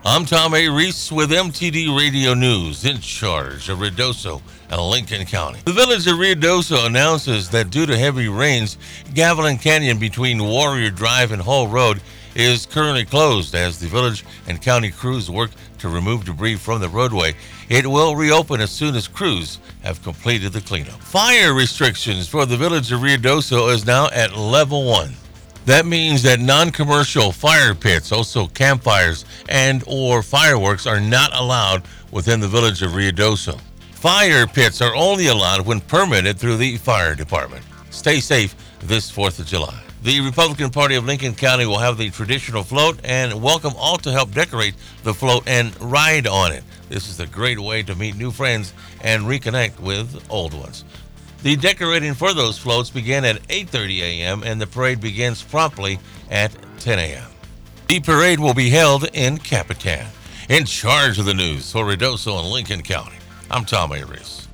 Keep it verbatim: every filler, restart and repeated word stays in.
I'm Tom A. Reese with M T D Radio News, in charge of Ruidoso and Lincoln County. The village of Ruidoso announces that due to heavy rains, Gavilan Canyon between Warrior Drive and Hull Road is currently closed as the village and county crews work to remove debris from the roadway. It will reopen as soon as crews have completed the cleanup. Fire restrictions for the village of Ruidoso is now at level one. That means that non-commercial fire pits, also campfires and or fireworks, are not allowed within the village of Ruidoso. Fire pits are only allowed when permitted through the fire department. Stay safe this fourth of July. The Republican Party of Lincoln County will have the traditional float and welcome all to help decorate the float and ride on it. This is a great way to meet new friends and reconnect with old ones. The decorating for those floats began at eight thirty a.m. and the parade begins promptly at ten a.m. The parade will be held in Capitan. In charge of the news for Ruidoso and Lincoln County, I'm Tom A. Reese.